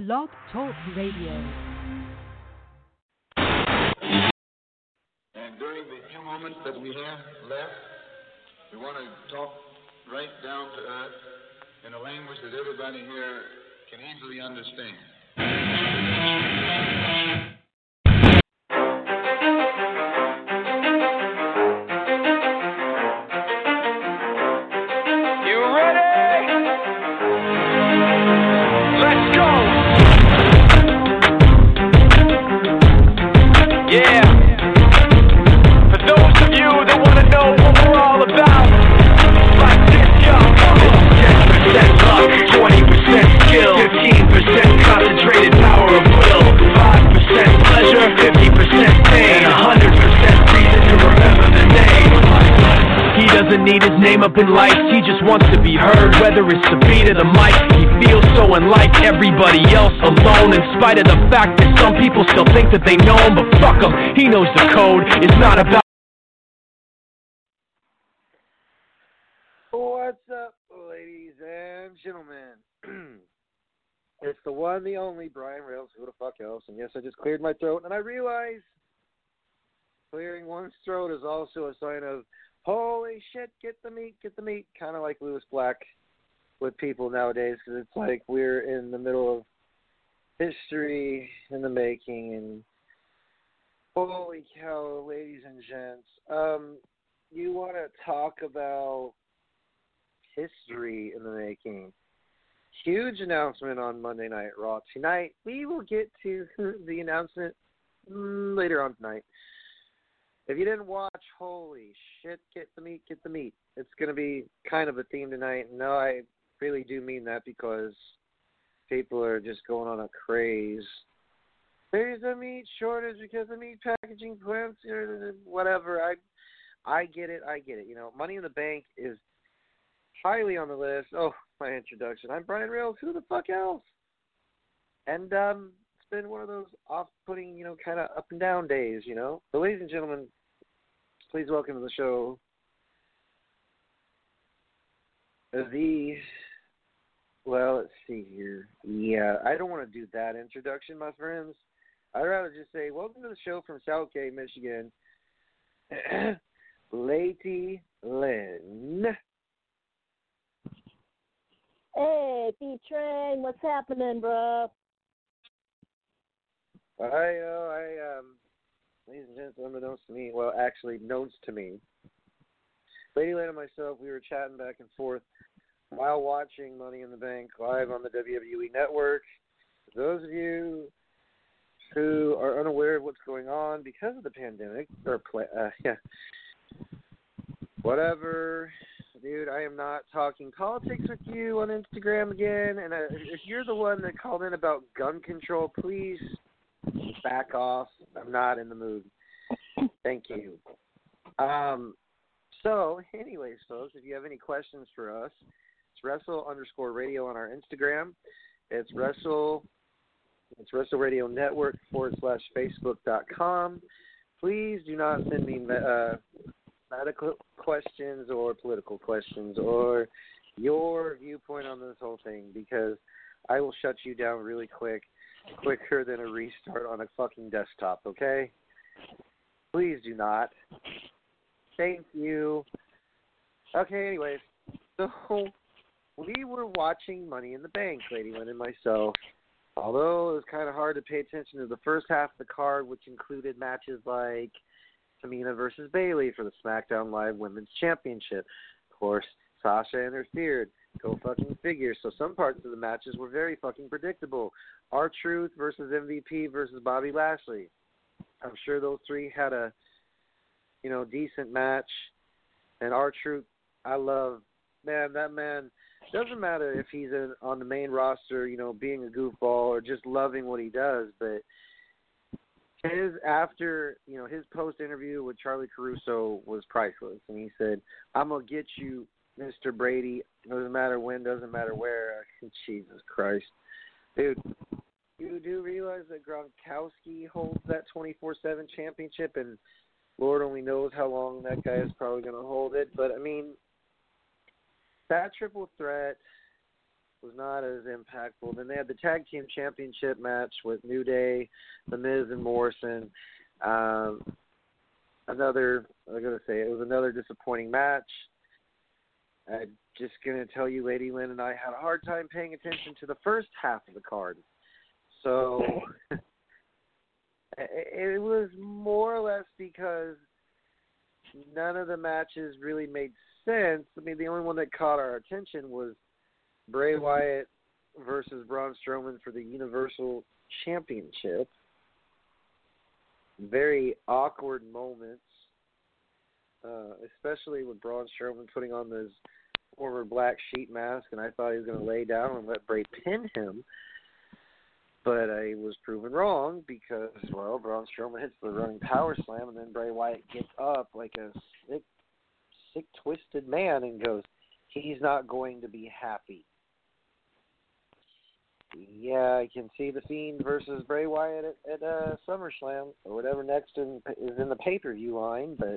Blog Talk Radio. And during the few moments that we have left, we want to talk right down to earth in a language that everybody here can easily understand. Need his name up in lights, he just wants to be heard. Whether it's the beat of the mic, he feels so unlike everybody else, alone. In spite of the fact that some people still think that they know him, but fuck him, he knows the code. It's not about. What's up, ladies and gentlemen? It's the one, the only Brian Rails. Who the fuck else? And yes, I just cleared my throat, and I realized clearing one's throat is also a sign of holy shit, get the meat, kind of like Lewis Black with people nowadays, because it's like we're in the middle of history in the making, and holy cow, ladies and gents, you want to talk about history in the making. Huge announcement on Monday Night Raw tonight. We will get to the announcement later on tonight. If you didn't watch, holy shit, get the meat. It's going to be kind of a theme tonight. No, I really do mean that because people are just going on a craze. There's a meat shortage because of meat packaging plants or whatever. I get it. You know, Money in the Bank is highly on the list. Oh, my introduction. I'm Brian Rails. Who the fuck else? And, been one of those off-putting, you know, kind of up and down days, you know. So, ladies and gentlemen, please welcome to the show let's see here. Yeah, I don't want to do that introduction, my friends. I'd rather just say, welcome to the show from Southgate, Michigan, Lady Lynn. Hey, B-Train, what's happening, bro? Ladies and gents, unbeknownst to me, well, actually, knows to me, Lady Lynn and myself, we were chatting back and forth while watching Money in the Bank live on the WWE Network. For those of you who are unaware of what's going on because of the pandemic, whatever, dude, I am not talking politics with you on Instagram again, and if you're the one that called in about gun control, please back off. I'm not in the mood. Thank you. So, anyways, folks, if you have any questions for us, it's Wrestle_Radio on our Instagram. It's Wrestle Radio Network /Facebook.com. Please do not send me medical questions or political questions or your viewpoint on this whole thing, because I will shut you down really quicker than a restart on a fucking desktop, okay? Please do not. Thank you. Okay, anyways, so we were watching Money in the Bank, Lady Lynn and myself. Although it was kind of hard to pay attention to the first half of the card, which included matches like Tamina versus Bayley for the SmackDown Live Women's Championship. Of course, Sasha interfered. Go fucking figure. So some parts of the matches were very fucking predictable. R-Truth versus MVP versus Bobby Lashley. I'm sure those three had a, you know, decent match. And R-Truth, I love, man, that man, doesn't matter if he's on the main roster, you know, being a goofball or just loving what he does, but his post interview with Charlie Caruso was priceless. And he said, I'm going to get you, Mr. Brady, doesn't matter when, doesn't matter where. Jesus Christ. Dude, you do realize that Gronkowski holds that 24/7 championship, and Lord only knows how long that guy is probably going to hold it. But, I mean, that triple threat was not as impactful. Then they had the Tag Team Championship match with New Day, The Miz, and Morrison. It was another disappointing match. I'm just going to tell you, Lady Lynn and I had a hard time paying attention to the first half of the card. So it was more or less because none of the matches really made sense. I mean, the only one that caught our attention was Bray Wyatt versus Braun Strowman for the Universal Championship. Very awkward moments, especially with Braun Strowman putting on this former Black Sheep mask, and I thought he was going to lay down and let Bray pin him. But I was proven wrong because, well, Braun Strowman hits the running power slam, and then Bray Wyatt gets up like a sick, twisted man and goes, he's not going to be happy. Yeah, I can see The Fiend versus Bray Wyatt at SummerSlam or whatever next is in the pay-per-view line, but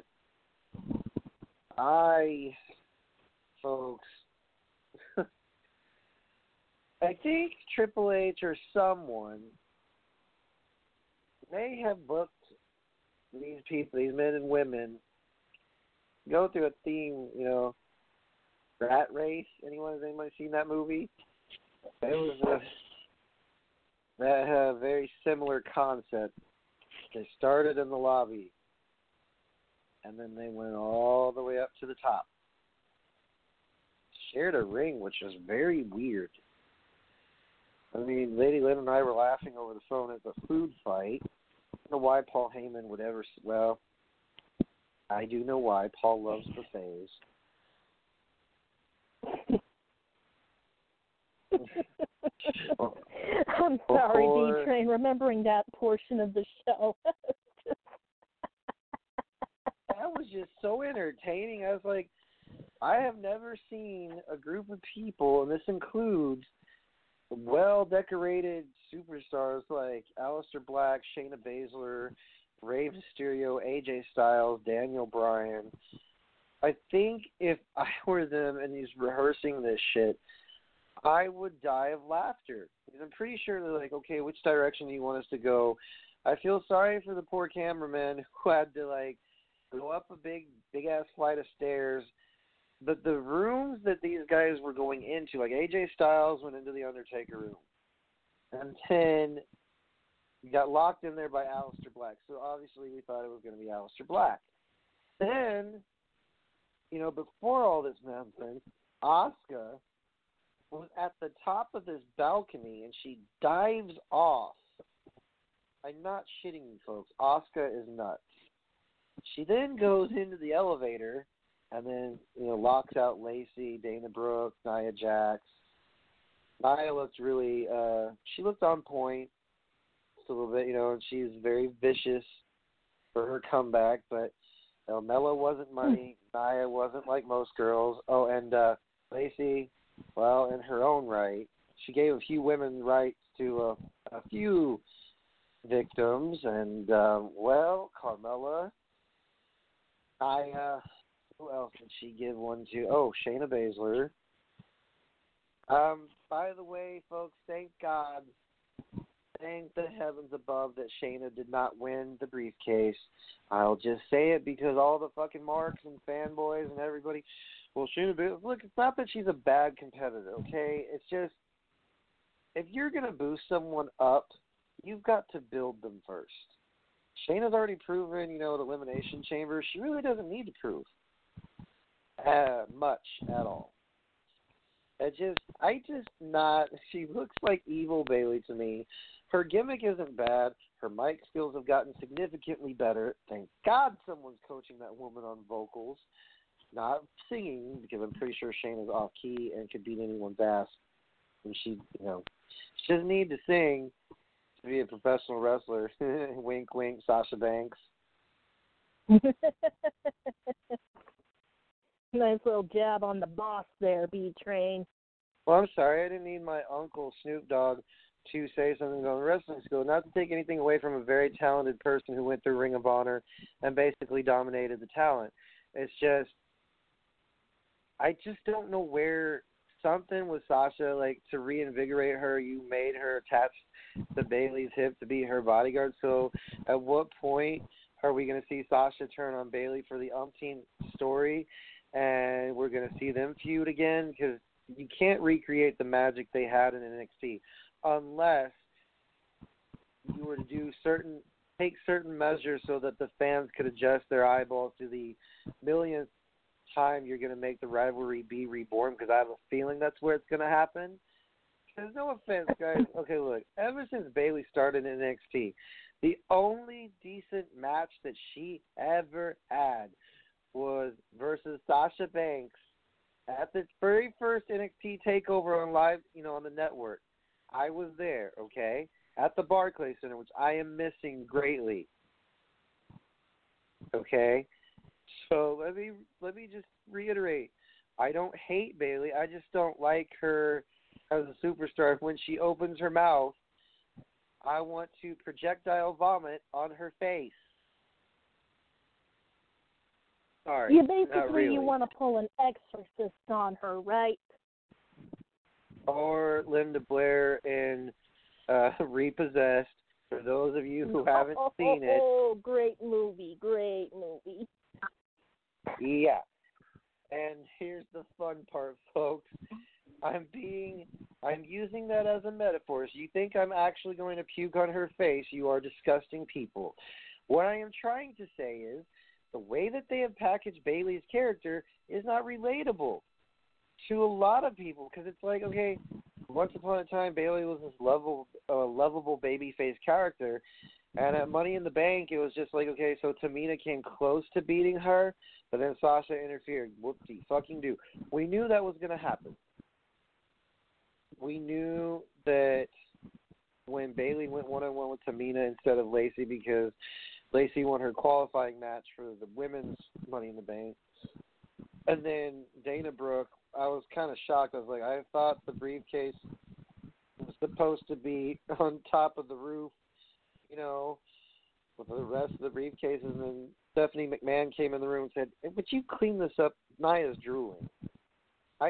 folks, I think Triple H or someone may have booked these people, these men and women, go through a theme, Rat Race. Has anybody seen that movie? It was that had a very similar concept. They started in the lobby, and then they went all the way up to the top. Shared a ring, which was very weird. I mean, Lady Lynn and I were laughing over the phone at the food fight. I don't know why Paul Heyman would ever... Well, I do know why. Paul loves buffets. I'm sorry, D-Train, remembering that portion of the show. That was just so entertaining. I was like, I have never seen a group of people, and this includes well-decorated superstars like Aleister Black, Shayna Baszler, Rey Mysterio, AJ Styles, Daniel Bryan. I think if I were them and he's rehearsing this shit, I would die of laughter. Because I'm pretty sure they're like, okay, which direction do you want us to go? I feel sorry for the poor cameraman who had to, go up a big-ass flight of stairs. But the rooms that these guys were going into, like AJ Styles went into the Undertaker room. And then he got locked in there by Aleister Black. So obviously we thought it was going to be Aleister Black. Then, before all this nonsense, Asuka was at the top of this balcony and she dives off. I'm not shitting you, folks. Asuka is nuts. She then goes into the elevator and then, locks out Lacey, Dana Brooke, Nia Jax. Nia looked really, she looked on point just a little bit, and she's very vicious for her comeback, but Mella wasn't money. Nia wasn't like most girls. Oh, and Lacey, well, in her own right, she gave a few women rights to a few victims, and, Carmella, Nia, who else did she give one to? Oh, Shayna Baszler. By the way, folks, thank God, thank the heavens above that Shayna did not win the briefcase. I'll just say it because all the fucking marks and fanboys and everybody, well, Shayna Baszler, look, it's not that she's a bad competitor, okay? It's just, if you're going to boost someone up, you've got to build them first. Shayna's already proven, at Elimination Chamber, she really doesn't need to prove much at all. She looks like evil Bayley to me. Her gimmick isn't bad. Her mic skills have gotten significantly better. Thank God someone's coaching that woman on vocals, not singing, because I'm pretty sure Shayna's off key and could beat anyone's ass. And she doesn't need to sing to be a professional wrestler. Wink, wink, Sasha Banks. Nice little jab on the boss there, B-Train. Well, I'm sorry. I didn't need my uncle, Snoop Dogg, to say something about wrestling school. Not to take anything away from a very talented person who went through Ring of Honor and basically dominated the talent. It's just, I just don't know where something with Sasha, like, to reinvigorate her. You made her attach to Bayley's hip to be her bodyguard. So at what point are we going to see Sasha turn on Bayley for the umpteenth story, and we're going to see them feud again? Because you can't recreate the magic they had in NXT unless you were to take certain measures so that the fans could adjust their eyeballs to the millionth time you're going to make the rivalry be reborn, because I have a feeling that's where it's going to happen. There's no offense, guys. Okay, look, ever since Bayley started in NXT, the only decent match that she ever had was versus Sasha Banks at the very first NXT takeover on live, on the network. I was there, okay, at the Barclays Center, which I am missing greatly. Okay, so let me just reiterate: I don't hate Bayley. I just don't like her as a superstar. When she opens her mouth, I want to projectile vomit on her face. Sorry, not really. You want to pull an exorcist on her, right? Or Linda Blair in Repossessed. For those of you who haven't seen it. Oh, great movie. Yeah. And here's the fun part, folks. I'm using that as a metaphor. So you think I'm actually going to puke on her face? You are disgusting people. What I am trying to say is the way that they have packaged Bayley's character is not relatable to a lot of people, because it's like, okay, once upon a time, Bayley was this lovable babyface character, and at Money in the Bank, it was just like, okay, so Tamina came close to beating her, but then Sasha interfered. Whoop-de-fucking-do. We knew that was going to happen. We knew that when Bayley went one-on-one with Tamina instead of Lacey, because Lacey won her qualifying match for the women's Money in the Bank. And then Dana Brooke, I was kind of shocked. I was like, I thought the briefcase was supposed to be on top of the roof, with the rest of the briefcases. And then Stephanie McMahon came in the room and said, hey, would you clean this up? Nia's drooling. I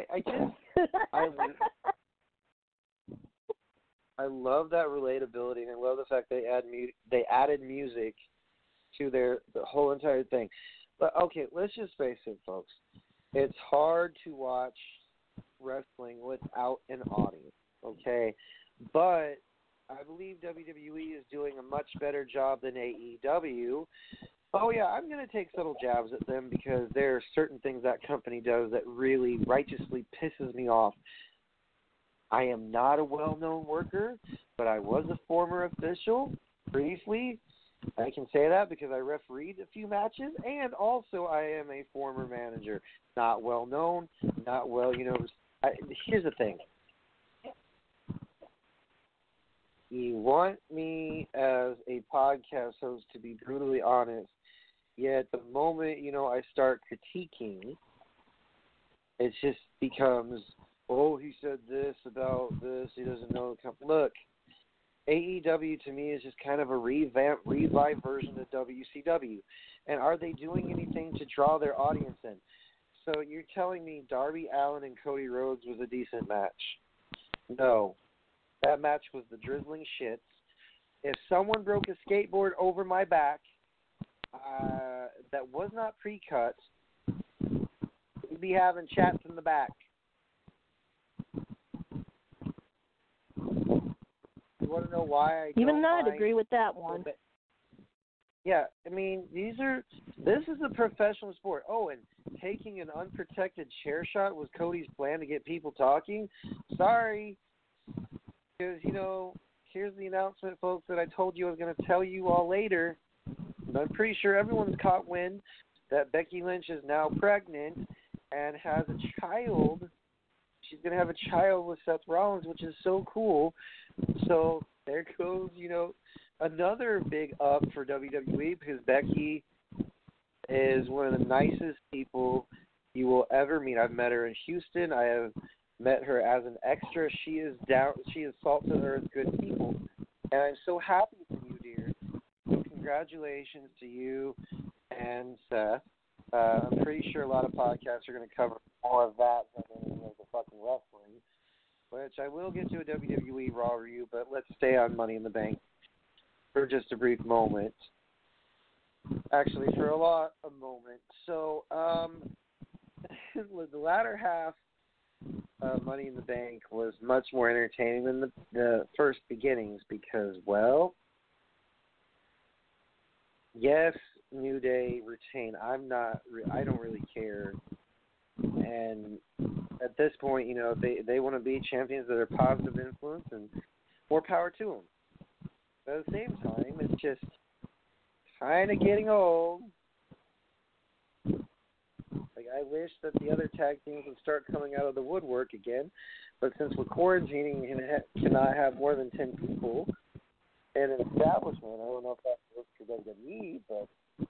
love that relatability, and I love the fact they added music to the whole entire thing. But, okay, let's just face it, folks. It's hard to watch wrestling without an audience, okay? But I believe WWE is doing a much better job than AEW. Oh, yeah, I'm going to take subtle jabs at them because there are certain things that company does that really righteously pisses me off. I am not a well-known worker, but I was a former official briefly. I can say that because I refereed a few matches, and also I am a former manager. Not well known, not well, here's the thing. You want me as a podcast host to be brutally honest, yet the moment, I start critiquing, it just becomes, oh, he said this about this, he doesn't know the company. Look, AEW to me is just kind of a revived version of WCW. And are they doing anything to draw their audience in? So you're telling me Darby Allin and Cody Rhodes was a decent match? No. That match was the drizzling shits. If someone broke a skateboard over my back that was not pre-cut, we'd be having chats in the back. You want to know why I even don't I'd agree with that one. Yeah, I mean, this is a professional sport. Oh, and taking an unprotected chair shot was Cody's plan to get people talking? Sorry. Because, here's the announcement, folks, that I told you I was going to tell you all later. And I'm pretty sure everyone's caught wind that Becky Lynch is now pregnant and has a child. She's going to have a child with Seth Rollins, which is so cool. So there goes, another big up for WWE, because Becky is one of the nicest people you will ever meet. I've met her in Houston. I have met her as an extra. She is salt to the earth, good people. And I'm so happy for you, dear. So congratulations to you and Seth. I'm pretty sure a lot of podcasts are going to cover more of that than any of the fucking wrestling. which I will get to a WWE Raw review, but let's stay on Money in the Bank for just a brief moment. Actually, for a moment. So, the latter half of Money in the Bank was much more entertaining than the first beginnings because, well, yes, New Day retain. I don't really care. And at this point, you know, they want to be champions that are positive influence, and more power to them. But at the same time, it's just kind of getting old. Like, I wish that the other tag teams would start coming out of the woodwork again. But since we're quarantining and cannot have more than 10 people in an establishment, I don't know if that works for WWE, but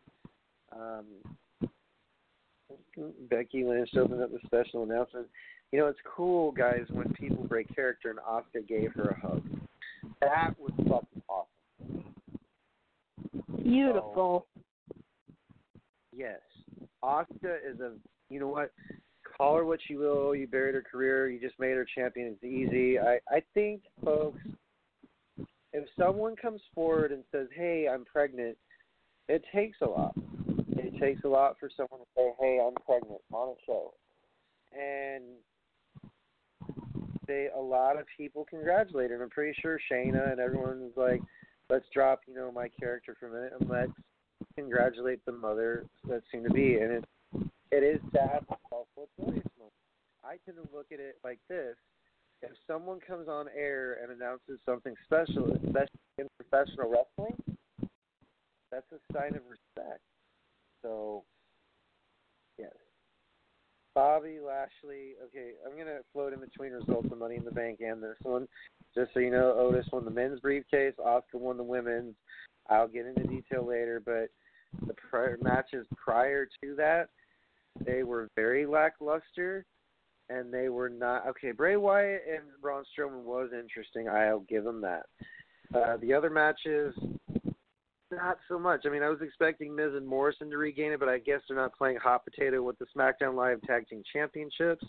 Becky Lynch opened up the special announcement. You know, it's cool, guys, when people break character, and Asuka gave her a hug. That was fucking awesome. Beautiful. So, yes. Asuka is you know what? Call her what you will. You buried her career. You just made her champion. It's easy. I think, folks, if someone comes forward and says, hey, I'm pregnant, it takes a lot. It takes a lot for someone to say, hey, I'm pregnant on a show. And a lot of people congratulate her. And I'm pretty sure Shayna and everyone's like, let's drop, you know, my character for a minute and let's congratulate the mother that soon to be. And it is sad, but also a joyous moment. I tend to look at it like this. If someone comes on air and announces something special, especially in professional wrestling, that's a sign of respect. So, yes. Bobby Lashley. Okay, I'm going to float in between results of Money in the Bank and this one. Just so you know, Otis won the men's briefcase. Asuka won the women's. I'll get into detail later, but the matches prior to that, they were very lackluster, and they were not. Okay, Bray Wyatt and Braun Strowman was interesting. I'll give them that. The other matches, not so much. I mean, I was expecting Miz and Morrison to regain it, but I guess they're not playing hot potato with the SmackDown Live Tag Team Championships.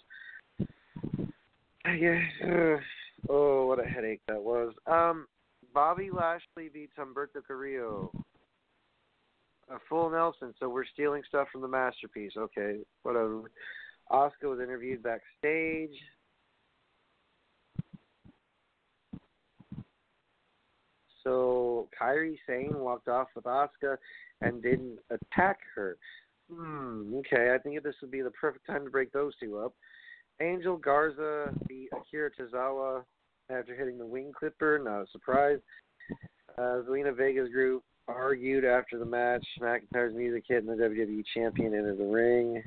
I guess. Oh, what a headache that was. Bobby Lashley beats Humberto Carrillo. A full Nelson, so we're stealing stuff from the masterpiece. Okay, whatever. Asuka was interviewed backstage. So Kairi Sane walked off with Asuka and didn't attack her. Okay, I think this would be the perfect time to break those two up. Angel Garza beat Akira Tozawa after hitting the wing clipper. Not a surprise. Zelina Vega's group argued after the match. McIntyre's music hit and the WWE champion entered the ring.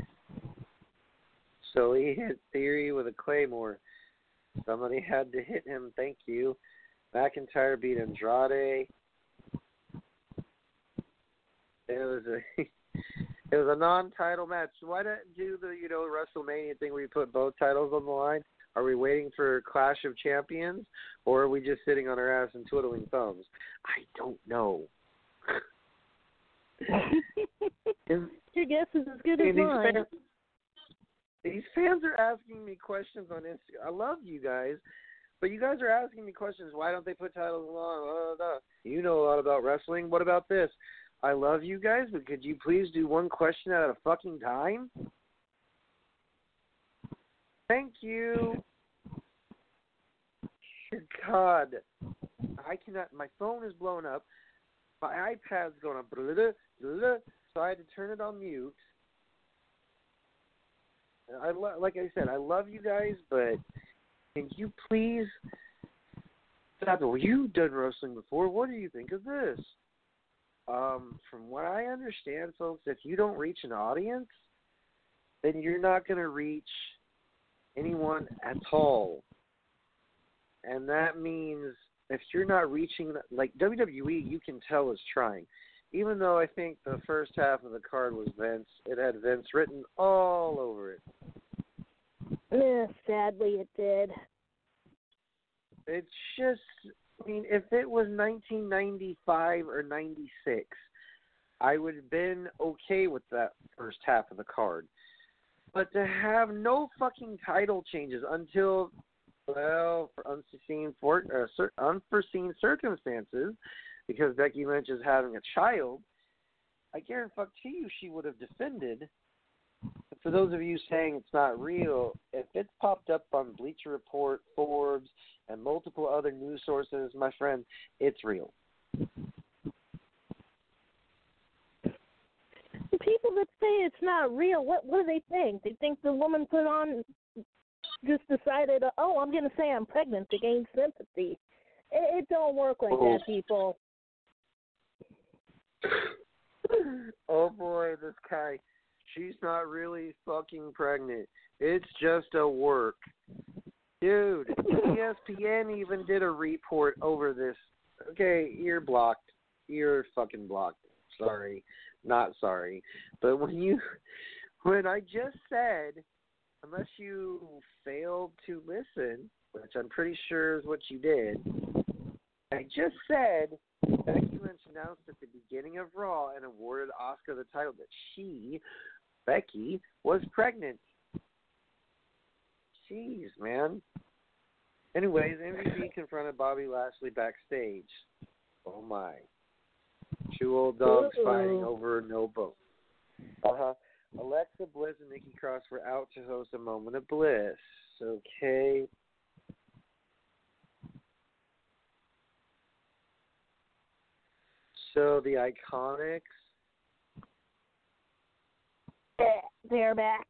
So he hit Theory with a Claymore. Somebody had to hit him. Thank you. McIntyre beat Andrade. It was a non-title match. Why not do the WrestleMania thing where you put both titles on the line? Are we waiting for Clash of Champions, or are we just sitting on our ass and twiddling thumbs? I don't know. Your guess is as good as mine. These fans are asking me questions on Instagram. I love you guys, but you guys are asking me questions. Why don't they put titles on? You know a lot about wrestling. What about this? I love you guys, but could you please do one question at a fucking time? Thank you. God, I cannot. My phone is blowing up. My iPad's going up. So I had to turn it on mute. Like I said, I love you guys, but can you please stop it? Well, you've done wrestling before. What do you think of this? From what I understand, folks, if you don't reach an audience, then you're not going to reach anyone at all. And that means if you're not reaching, like WWE, you can tell is trying. Even though I think the first half of the card was Vince, it had Vince written all over it. Sadly, it did. It's just, I mean, if it was 1995 or 96, I would have been okay with that first half of the card. But to have no fucking title changes until well, for unforeseen circumstances, because Becky Lynch is having a child, I guarantee you she would have defended. But for those of you saying it's not real, if it's popped up on Bleacher Report, Forbes, and multiple other news sources, my friend, it's real. People that say it's not real, what do they think? They think the woman just decided, oh, I'm going to say I'm pregnant to gain sympathy. It don't work like that, people. Oh boy, this guy, she's not really fucking pregnant. It's just a work. Dude, ESPN even did a report over this. Okay, you're blocked. You're fucking blocked. Sorry. Not sorry. But when I just said, unless you failed to listen, which I'm pretty sure is what you did, I just said Becky Lynch announced at the beginning of Raw and awarded Asuka the title that she, Becky, was pregnant. Jeez, man. Anyways, MVP confronted Bobby Lashley backstage. Oh, my. Two old dogs fighting over no bone. Alexa Bliss and Nikki Cross were out to host a Moment of Bliss. Okay. So the Iconics. They're back.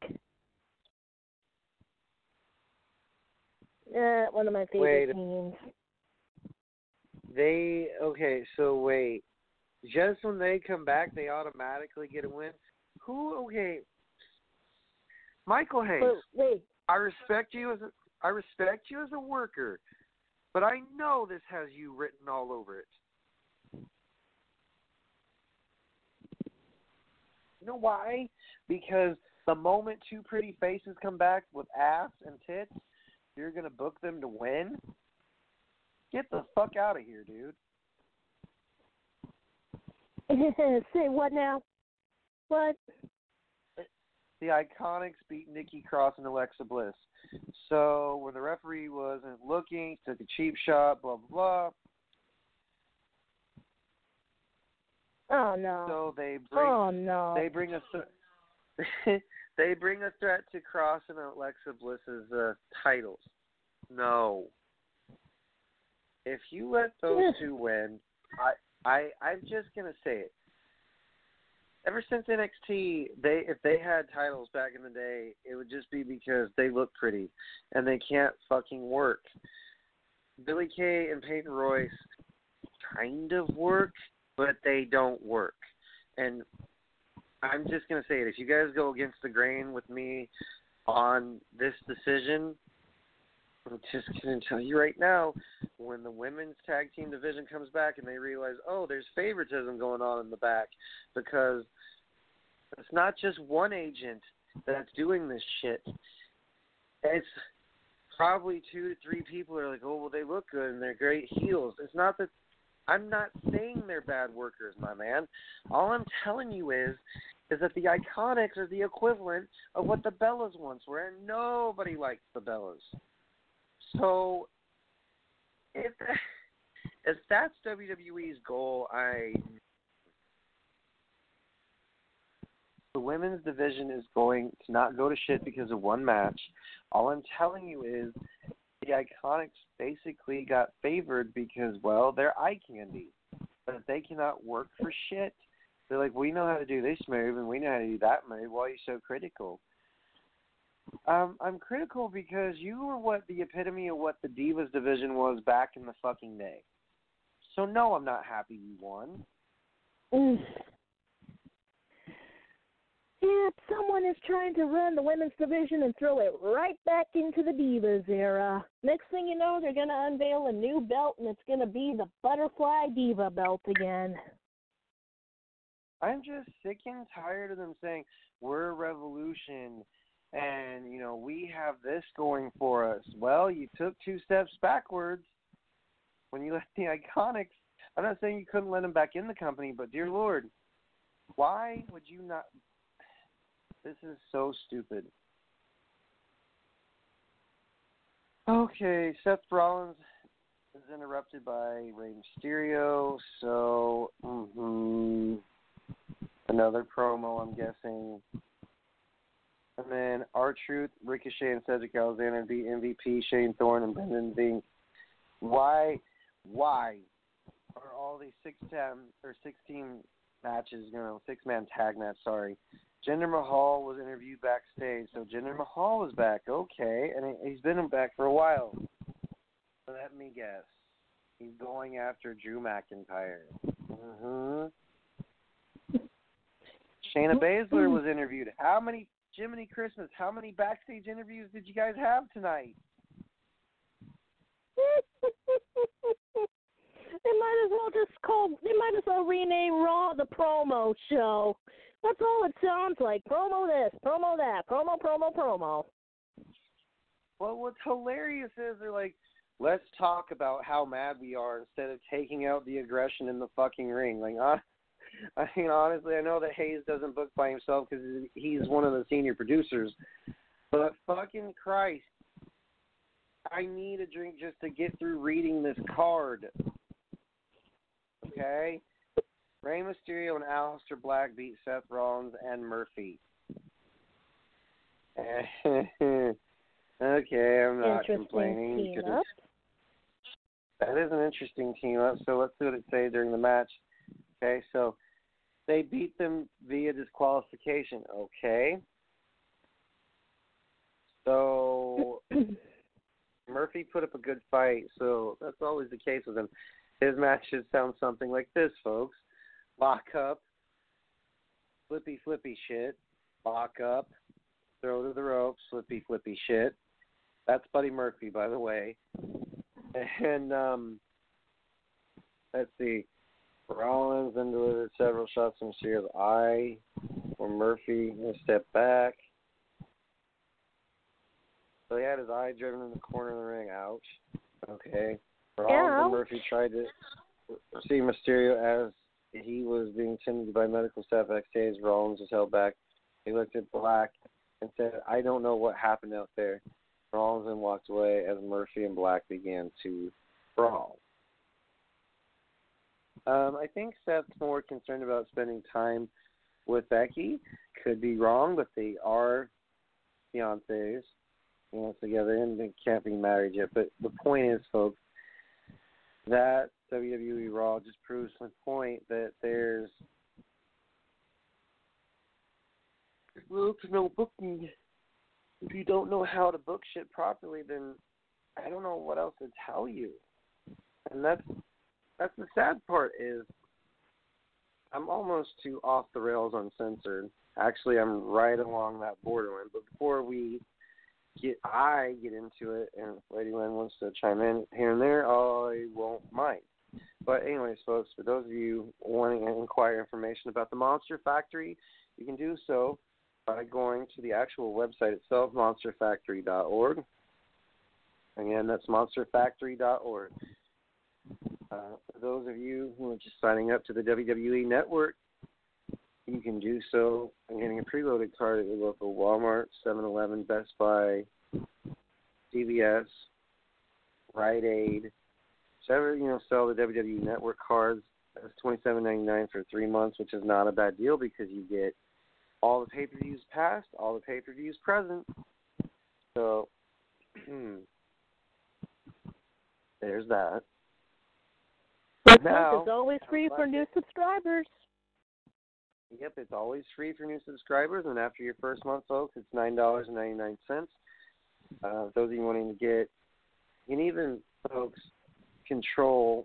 One of my favorite teams. Wait. Just when they come back, they automatically get a win? Michael Hayes. Wait. I respect you as a worker, but I know this has you written all over it. You know why? Because the moment two pretty faces come back with ass and tits, you're going to book them to win? Get the fuck out of here, dude. Say what now? What? The Iconics beat Nikki Cross and Alexa Bliss. So when the referee wasn't looking, took a cheap shot, blah, blah, blah. Oh, no. So they bring a threat to Cross and Alexa Bliss's titles. No. If you let those two win, I'm just gonna say it. Ever since NXT, if they had titles back in the day, it would just be because they look pretty and they can't fucking work. Billie Kay and Peyton Royce kind of work, but they don't work. And I'm just gonna say it. If you guys go against the grain with me on this decision, I'm just going to tell you right now, when the women's tag team division comes back and they realize, oh, there's favoritism going on in the back, because it's not just one agent that's doing this shit. It's probably 2 to 3 people who are like, oh, well, they look good and they're great heels. It's not that I'm not saying they're bad workers, my man. All I'm telling you is that the Iconics are the equivalent of what the Bellas once were, and nobody likes the Bellas. So, if that's WWE's goal, the women's division is going to not go to shit because of one match. All I'm telling you is the Iconics basically got favored because, well, they're eye candy. But if they cannot work for shit, they're like, we know how to do this move and we know how to do that move. Why are you so critical? I'm critical because you were the epitome of what the Divas division was back in the fucking day. So no, I'm not happy you won. Yeah, someone is trying to run the women's division and throw it right back into the Divas era. Next thing you know, they're going to unveil a new belt, and it's going to be the Butterfly Diva belt again. I'm just sick and tired of them saying, we're a revolution, and, we have this going for us. Well, you took 2 steps backwards when you let the Iconics. I'm not saying you couldn't let them back in the company, but dear Lord, why would you not? This is so stupid. Okay, Seth Rollins is interrupted by Rey Mysterio, so another promo, I'm guessing. And then R-Truth, Ricochet, and Cedric Alexander beat MVP, Shane Thorne, and Brendan Vink. Why are all these 16 matches, 6-man tag match, sorry. Jinder Mahal was interviewed backstage, so Jinder Mahal was back, okay, and he's been back for a while. So let me guess. He's going after Drew McIntyre. Shayna Baszler was interviewed. Jiminy Christmas, how many backstage interviews did you guys have tonight? They might as well rename Raw the promo show. That's all it sounds like. Promo this, promo that, promo. Well, what's hilarious is they're like, let's talk about how mad we are instead of taking out the aggression in the fucking ring. Like, honestly, I know that Hayes doesn't book by himself because he's one of the senior producers. But fucking Christ, I need a drink just to get through reading this card. Okay? Rey Mysterio and Aleister Black beat Seth Rollins and Murphy. Okay, I'm not complaining. That is an interesting team-up, so let's see what it says during the match. Okay, so they beat them via disqualification. Okay. So Murphy put up a good fight, so that's always the case with him. His matches sound something like this, folks. Lock up, flippy shit, lock up, throw to the ropes, flippy shit. That's Buddy Murphy, by the way. And let's see. Rollins then delivered several shots from Mysterio's eye, where Murphy stepped back. So he had his eye driven in the corner of the ring. Ouch. Okay. Rollins and Murphy tried to see Mysterio as he was being tended by medical staff backstage. Rollins was held back. He looked at Black and said, I don't know what happened out there. Rollins then walked away as Murphy and Black began to brawl. I think Seth's more concerned about spending time with Becky. Could be wrong, but they are fiancés, together, and they can't be married yet. But the point is, folks, that WWE Raw just proves my point that there's little to no booking. If you don't know how to book shit properly, then I don't know what else to tell you. And that's the sad part is I'm almost to off the rails uncensored. Actually, I'm right along that borderline. But before I get into it, and Lady Lynn wants to chime in here and there, I won't mind. But anyways, folks, for those of you wanting to inquire information about the Monster Factory, you can do so by going to the actual website itself, monsterfactory.org. Again, that's monsterfactory.org. For those of you who are just signing up to the WWE Network, you can do so by getting a preloaded card at your local Walmart, 7-Eleven, Best Buy, CVS, Rite Aid, whichever, sell the WWE Network cards. That's $27.99 for 3 months, which is not a bad deal because you get all the pay-per-views past, all the pay-per-views present. So, there's that. Now, it's always free for new subscribers. Yep, it's always free for new subscribers, and after your first month, folks, it's $9.99. Those of you wanting to get, you can even, folks, control,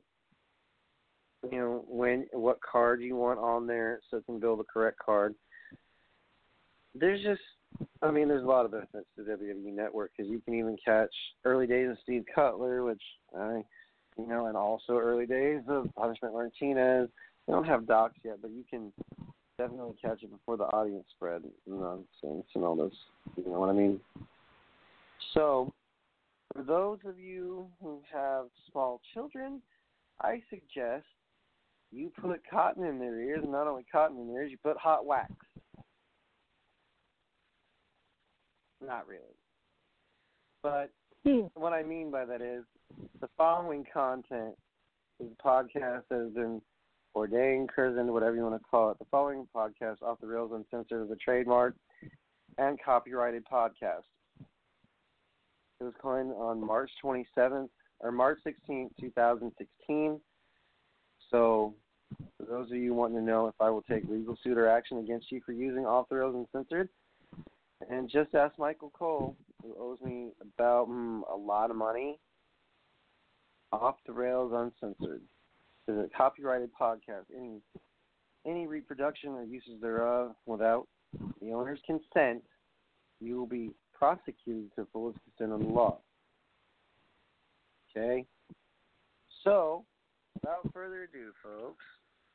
what card you want on there so it can build the correct card. There's a lot of benefits to the WWE Network because you can even catch early days of Steve Cutler, which and also early days of Punishment Martinez. They don't have docs yet, but you can definitely catch it before the audience spread nonsense and all this. You know what I mean? So, for those of you who have small children, I suggest you put cotton in their ears, and not only cotton in their ears, you put hot wax. Not really. But What I mean by that is the following content is a podcast that has been ordained, christened, whatever you want to call it. The following podcast, Off the Rails Uncensored, is a trademark and copyrighted podcast. It was coined on March 16th, 2016. So, for those of you wanting to know if I will take legal suit or action against you for using Off the Rails Uncensored, and just ask Michael Cole, who owes me about a lot of money. Off the Rails Uncensored is a copyrighted podcast. Any reproduction or uses thereof without the owner's consent, you will be prosecuted to the fullest extent of the law. Okay? So, without further ado, folks,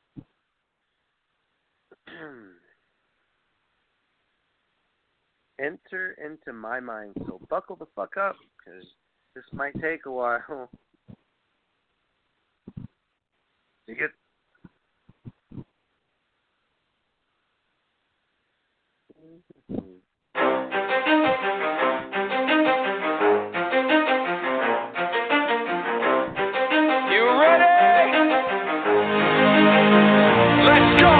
enter into my mind. So buckle the fuck up, because this might take a while. You get... You ready? Let's go!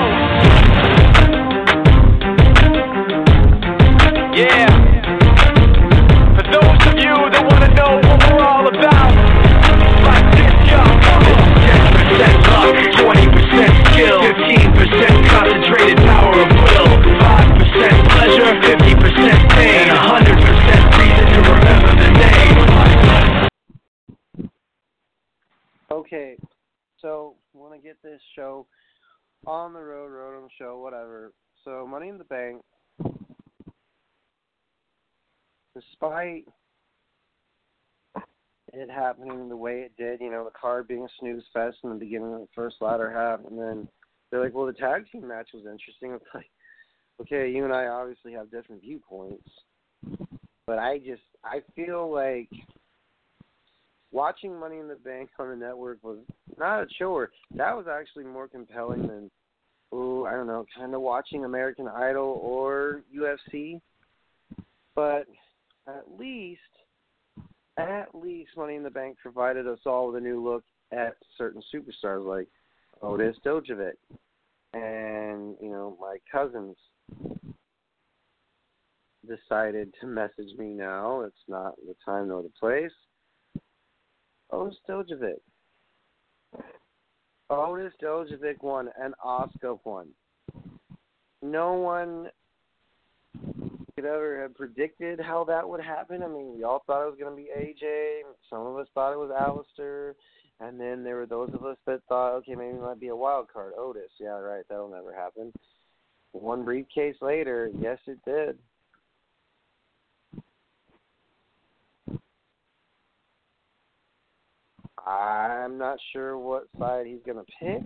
Yeah. For those of you that want to know what we're all about, like this, yo. This is 10% luck, 20% skill, 15% concentrated power of will, 5% pleasure, 50% pain, and 100% reason to remember the name. Okay, so want to get this show on the road on the show, whatever. So Money in the Bank, despite it happening the way it did, you know, the card being a snooze fest in the beginning of the first latter half, and then they're like, well, the tag team match was interesting. It's like, okay, you and I obviously have different viewpoints, but I feel like watching Money in the Bank on the network was not a chore. That was actually more compelling than, I don't know, kind of watching American Idol or UFC. But at least Money in the Bank provided us all with a new look at certain superstars like Otis Dojovic. And, you know, my cousins decided to message me now. It's not the time nor the place. Otis Dojovic won, and Asuka won. No one could ever have predicted how that would happen. I mean, we all thought it was going to be AJ. Some of us thought it was Alistair. And then there were those of us that thought, okay, maybe it might be a wild card. Otis, yeah, right, that'll never happen. One briefcase later, yes, it did. I'm not sure what side he's going to pick,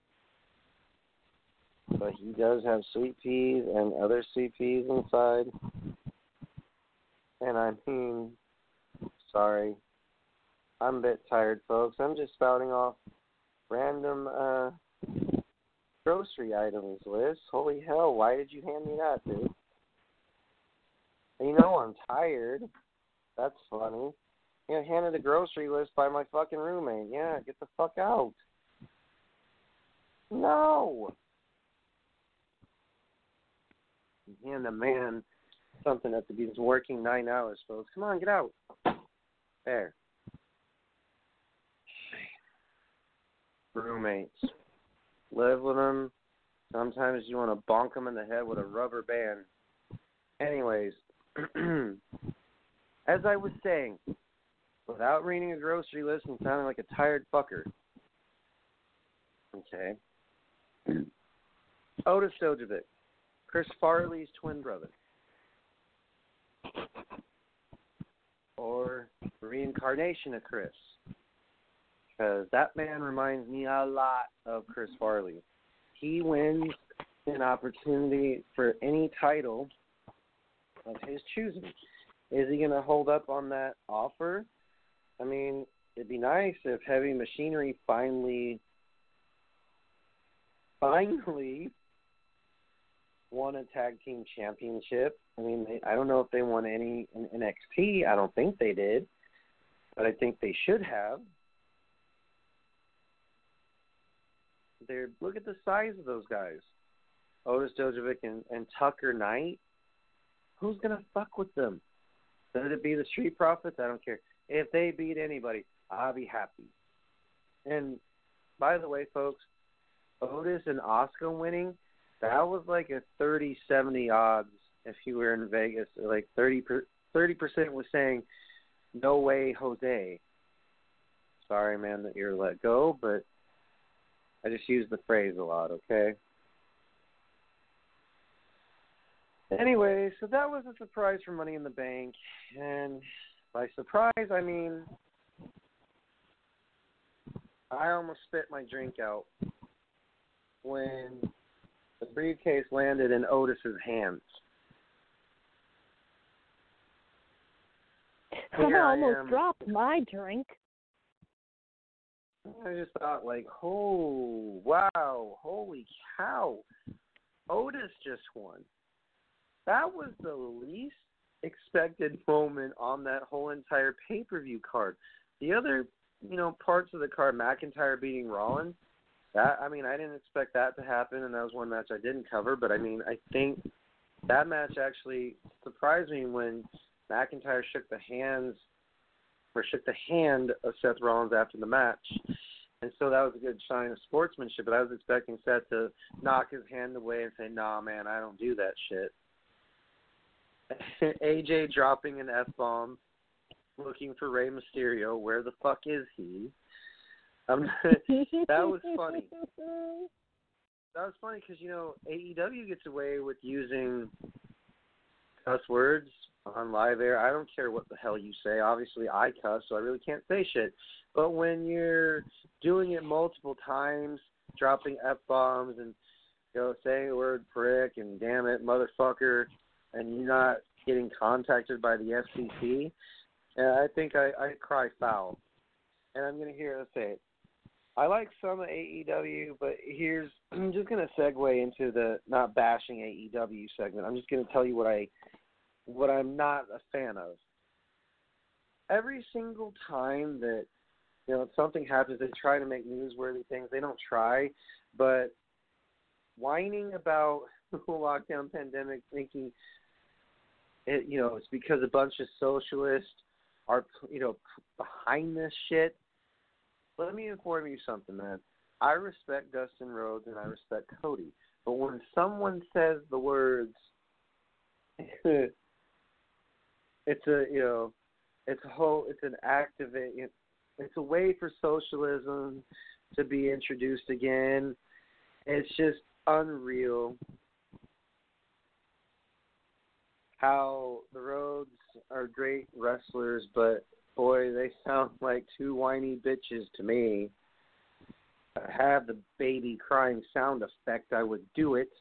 but he does have sweet peas and other sweet peas inside. And I mean, sorry, I'm a bit tired, folks. I'm just spouting off random grocery items list. Holy hell, why did you hand me that, dude? And you know I'm tired. That's funny. You know, handed a grocery list by my fucking roommate. Yeah, get the fuck out. No. Hand a man something that he's working 9 hours, folks. Come on, get out. There. Roommates. Live with them. Sometimes you want to bonk them in the head with a rubber band. Anyways, as I was saying, without reading a grocery list and sounding like a tired fucker. Okay. Otis Dojovic, Chris Farley's twin brother. Or reincarnation of Chris. Because that man reminds me a lot of Chris Farley. He wins an opportunity for any title of his choosing. Is he going to hold up on that offer? I mean, it'd be nice if Heavy Machinery finally won a tag team championship. I mean, I don't know if they won any in NXT. I don't think they did. but I think they should have. Look at the size of those guys. Otis Dojovic and Tucker Knight. Who's going to fuck with them? Should it be the Street Profits? I don't care. If they beat anybody, I'll be happy. And by the way, folks, Otis and Oscar winning, that was like a 30-70 odds if you were in Vegas. Like 30% was saying, no way, Jose. Sorry, man, that you're let go, but I just use the phrase a lot, okay? Anyway, so that was a surprise for Money in the Bank. And by surprise, I mean I almost spit my drink out when the briefcase landed in Otis's hands. I almost dropped my drink. I just thought, like, oh, wow, holy cow. Otis just won. That was the least expected moment on that whole entire pay-per-view card. The other, parts of the card, McIntyre beating Rollins, I didn't expect that to happen, and that was one match I didn't cover. But, I think that match actually surprised me when McIntyre shook the hand of Seth Rollins after the match. And so that was a good sign of sportsmanship. But I was expecting Seth to knock his hand away and say, nah, man, I don't do that shit. AJ dropping an F-bomb, looking for Rey Mysterio. Where the fuck is he? That was funny. That was funny because, AEW gets away with using cuss words on live air. I don't care what the hell you say. Obviously, I cuss, so I really can't say shit. But when you're doing it multiple times, dropping F-bombs and, saying the word prick and damn it, motherfucker, and you're not getting contacted by the FCC, I think I cry foul. And I'm going to hear her say it. I like some of AEW, but I'm just going to segue into the not bashing AEW segment. I'm just going to tell you what I'm not a fan of. Every single time that, something happens, they try to make newsworthy things. They don't try, but whining about the lockdown pandemic, thinking it's because a bunch of socialists are, behind this shit. Let me inform you something, man. I respect Dustin Rhodes and I respect Cody, but when someone says the words, it's a way for socialism to be introduced again. It's just unreal how the Rhodes are great wrestlers, but boy, they sound like two whiny bitches to me. If I have the baby crying sound effect, I would do it.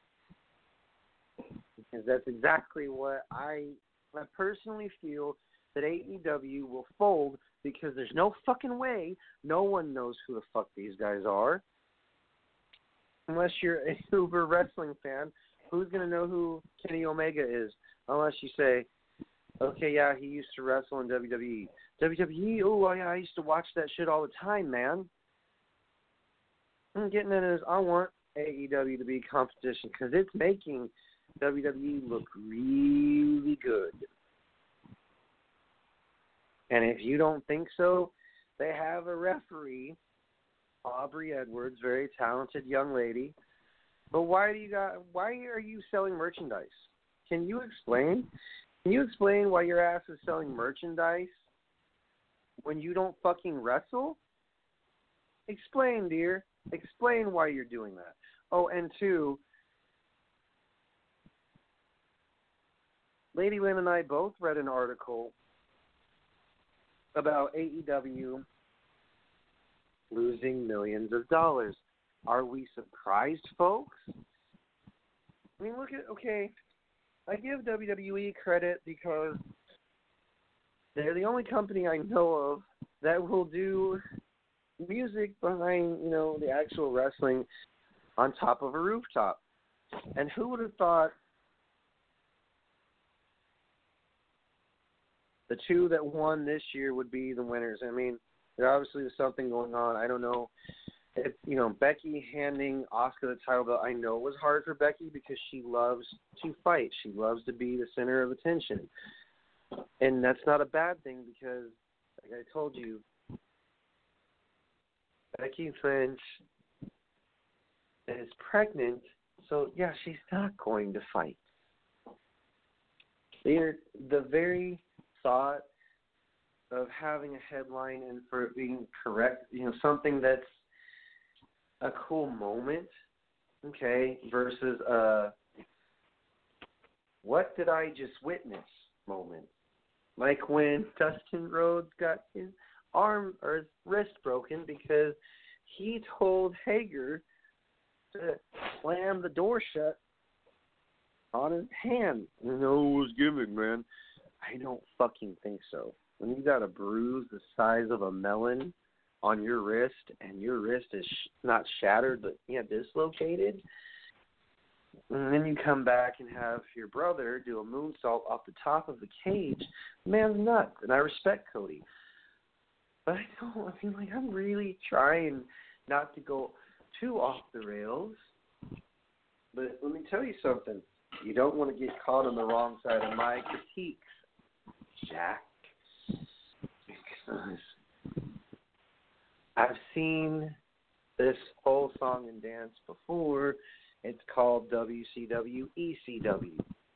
Because that's exactly what I personally feel that AEW will fold, because there's no fucking way no one knows who the fuck these guys are. Unless you're a uber wrestling fan, who's going to know who Kenny Omega is? Unless you say, okay, yeah, he used to wrestle in WWE. WWE? Oh, yeah, I used to watch that shit all the time, man. I'm getting at it is I want AEW to be competition because it's making WWE look really good. And if you don't think so, they have a referee, Aubrey Edwards, very talented young lady. But why are you selling merchandise? Can you explain? Can you explain why your ass is selling merchandise when you don't fucking wrestle? Explain, dear. Explain why you're doing that. Oh, and two, Lady Lynn and I both read an article about AEW losing millions of dollars. Are we surprised, folks? I mean, I give WWE credit because they're the only company I know of that will do music behind, the actual wrestling on top of a rooftop. And who would have thought the two that won this year would be the winners. I mean, there obviously was something going on. I don't know. If, Becky handing Asuka the title belt, I know it was hard for Becky because she loves to fight. She loves to be the center of attention. And that's not a bad thing because, like I told you, Becky Lynch is pregnant, so, yeah, she's not going to fight. The very thought of having a headline and for it being correct, something that's a cool moment, okay, versus what did I just witness moment. Like when Dustin Rhodes got his arm or his wrist broken because he told Hager to slam the door shut on his hand. It was gimmick, man. I don't fucking think so. When you got a bruise the size of a melon on your wrist and your wrist is not shattered but dislocated, and then you come back and have your brother do a moonsault off the top of the cage, man's nuts. And I respect Cody. But I'm really trying not to go too off the rails. But let me tell you something. You don't want to get caught on the wrong side of my critiques, Jack. Because I've seen this whole song and dance before. It's called WCW ECW.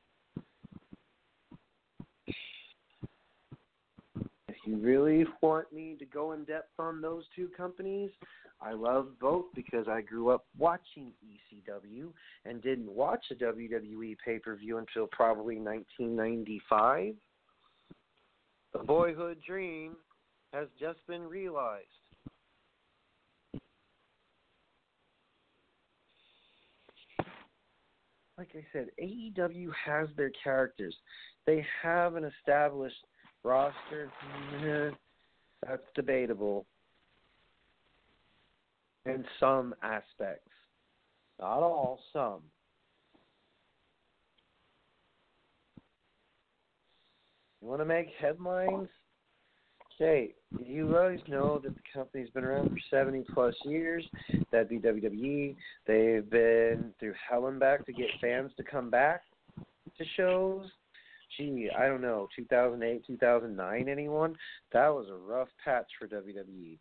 If you really want me to go in depth on those two companies, I love both because I grew up watching ECW and didn't watch a WWE pay-per-view until probably 1995. The boyhood dream has just been realized. Like I said, AEW has their characters. They have an established roster. That's debatable in some aspects. Not all, some. You want to make headlines? Okay, you guys know that the company's been around for 70-plus years. That'd be WWE. They've been through hell and back to get fans to come back to shows. Gee, I don't know, 2008, 2009, anyone? That was a rough patch for WWE.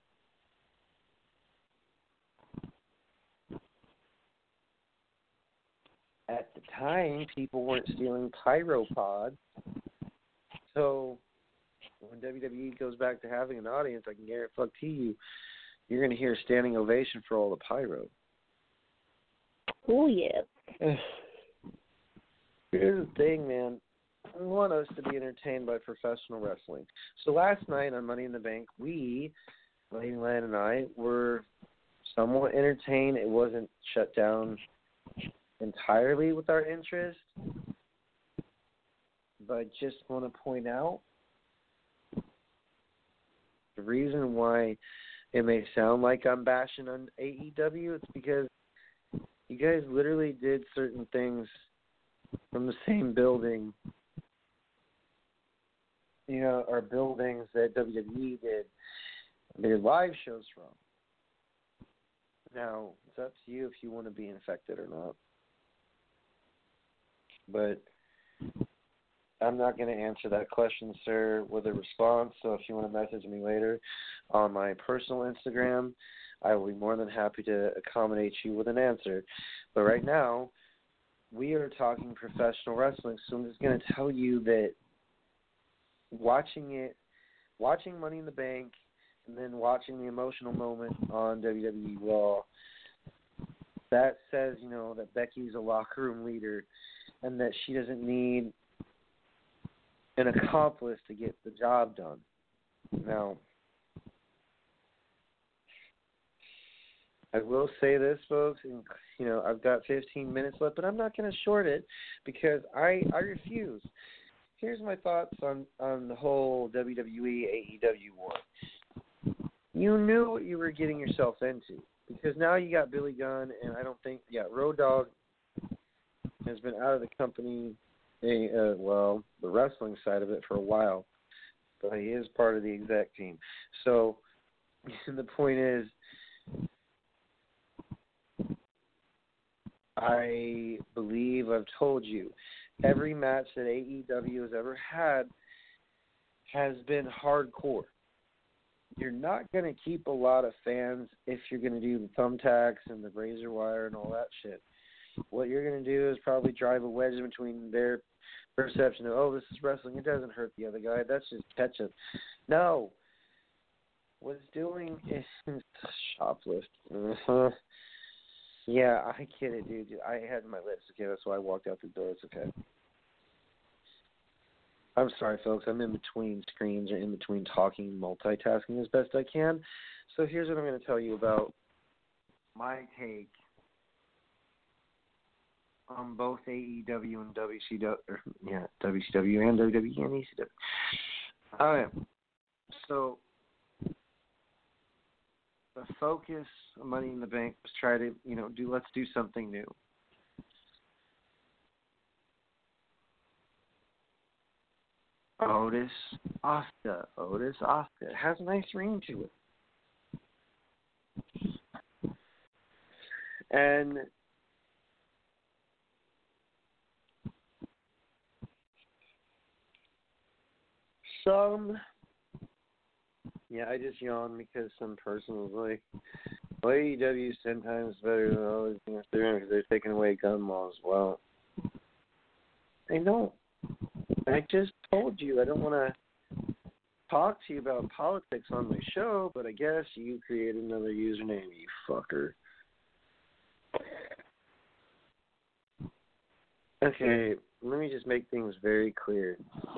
At the time, people weren't stealing pyro pods. So when WWE goes back to having an audience, I can guarantee you, you're going to hear a standing ovation for all the pyro. Oh, yeah. Here's the thing, man. I want us to be entertained by professional wrestling. So last night on Money in the Bank, Lady Land and I were somewhat entertained. It wasn't shut down entirely with our interest. But I just want to point out the reason why it may sound like I'm bashing on AEW, it's because you guys literally did certain things from the same building, or buildings that WWE did their live shows from. Now, it's up to you if you want to be infected or not. But I'm not going to answer that question, sir, with a response. So if you want to message me later on my personal Instagram, I will be more than happy to accommodate you with an answer. But right now, we are talking professional wrestling, so I'm just going to tell you that watching Money in the Bank and then watching the emotional moment on WWE Raw, that says, that Becky's a locker room leader and that she doesn't need an accomplice to get the job done. Now, I will say this, folks, and I've got 15 minutes left, but I'm not going to short it because I refuse. Here's my thoughts on the whole WWE AEW war. You knew what you were getting yourself into because now you got Billy Gunn, and I don't think Road Dogg has been out of the company. The wrestling side of it for a while. but he is part of the exec team. So the point is, I believe I've told you, every match that AEW has ever had has been hardcore. You're not going to keep a lot of fans if you're going to do the thumbtacks and the razor wire and all that shit. What you're going to do is probably drive a wedge in between their perception of, oh, this is wrestling. It doesn't hurt the other guy. That's just ketchup. No. What it's doing is shoplift. Yeah, I get it, dude. I had my lips. Okay, that's why I walked out the door. It's okay. I'm sorry, folks. I'm in between screens or in between talking, multitasking as best I can. So here's what I'm going to tell you about my take on both AEW and WCW. WCW and WWE and ECW. All right. So the focus of Money in the Bank was try to, let's do something new. Otis Asuka. It has a nice ring to it. And I just yawned because some person was like, well, AEW is 10 times better than all these things they're doing because they're taking away gun laws. Well, they don't. I just told you I don't want to talk to you about politics on my show, but I guess you created another username, you fucker. Okay, let me just make things very clear.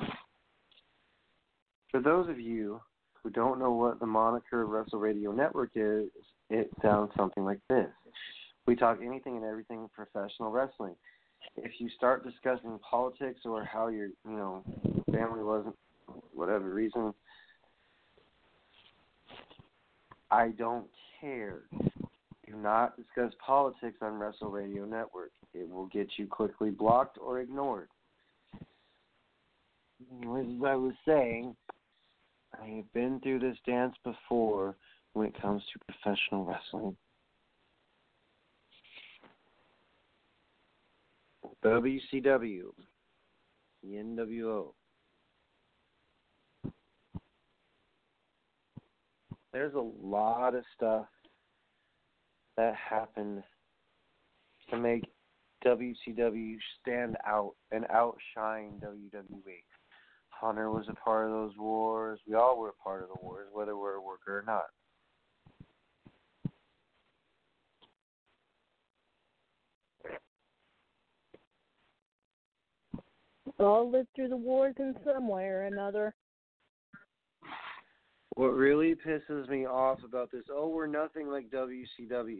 For those of you who don't know what the moniker of Wrestle Radio Network is, it sounds something like this. We talk anything and everything professional wrestling. If you start discussing politics or how your, family wasn't, whatever reason, I don't care. Do not discuss politics on Wrestle Radio Network. It will get you quickly blocked or ignored. As I was saying, I have been through this dance before when it comes to professional wrestling. WCW, the NWO. There's a lot of stuff that happened to make WCW stand out and outshine WWE. Hunter was a part of those wars. We all were a part of the wars, whether we're a worker or not. All lived through the wars in some way or another. What really pisses me off about this, we're nothing like WCW.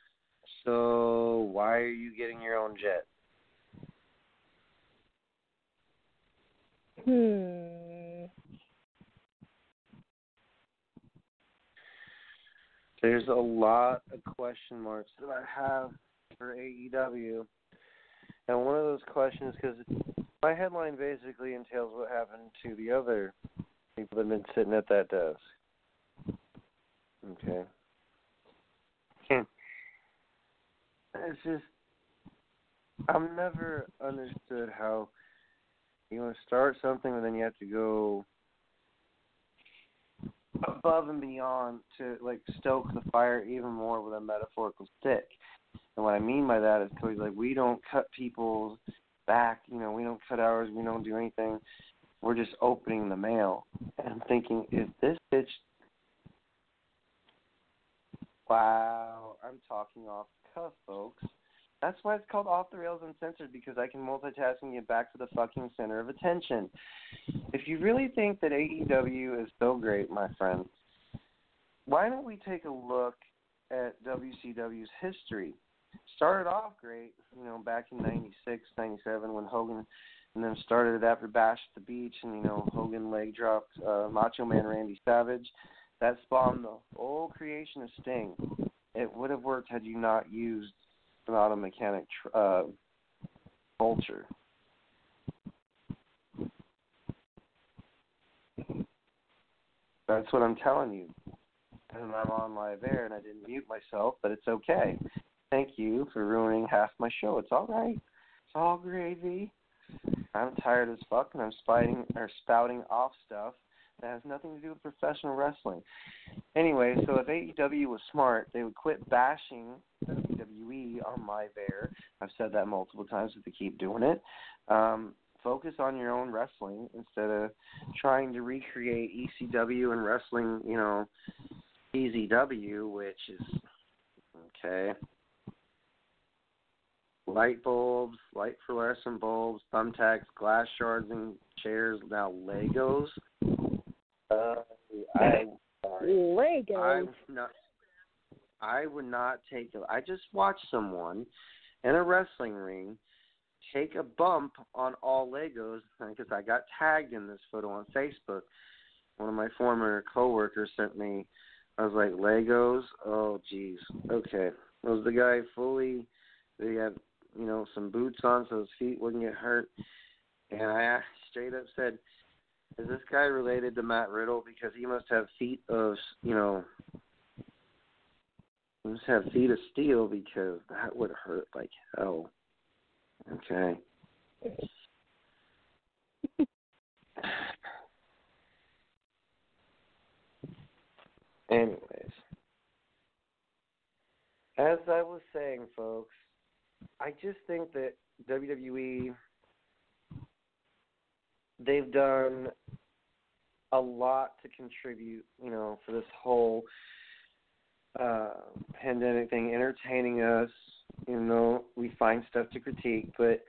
So why are you getting your own jet? There's a lot of question marks that I have for AEW. And one of those questions, because my headline basically entails what happened to the other people that have been sitting at that desk. Okay. It's just, I've never understood how you want to start something and then you have to go above and beyond to, stoke the fire even more with a metaphorical stick. And what I mean by that is because, we don't cut people's back, we don't cut ours, we don't do anything. We're just opening the mail. And I'm thinking, is this bitch... Wow, I'm talking off the cuff, folks. That's why it's called Off the Rails Uncensored, because I can multitask and get back to the fucking center of attention. If you really think that AEW is so great, my friend, why don't we take a look at WCW's history? Started off great, back in 96, 97 when Hogan and them started it after Bash at the Beach and, Hogan leg dropped Macho Man Randy Savage. That spawned the whole creation of Sting. It would have worked had you not used an auto mechanic Vulture. That's what I'm telling you. And I'm on live air, and I didn't mute myself, but it's okay. Thank you for ruining half my show. It's all right. It's all gravy. I'm tired as fuck, and I'm spouting off stuff that has nothing to do with professional wrestling. Anyway, so if AEW was smart, they would quit bashing WWE on live air. I've said that multiple times, but they keep doing it. Focus on your own wrestling instead of trying to recreate ECW and wrestling, EZW, which is, okay. Light bulbs, light fluorescent bulbs, thumbtacks, glass shards and chairs, now Legos. Legos? I would not take it. I just watched someone in a wrestling ring take a bump on all Legos because I got tagged in this photo on Facebook. One of my former coworkers sent me. I was like, Legos? Oh, geez. Okay. Was the guy fully? They had, some boots on so his feet wouldn't get hurt. And I straight up said, is this guy related to Matt Riddle? Because he must have feet of, he must have feet of steel because that would hurt like hell. Okay. Anyways, as I was saying, folks, I just think that WWE, they've done a lot to contribute, for this whole pandemic thing, entertaining us. We find stuff to critique, but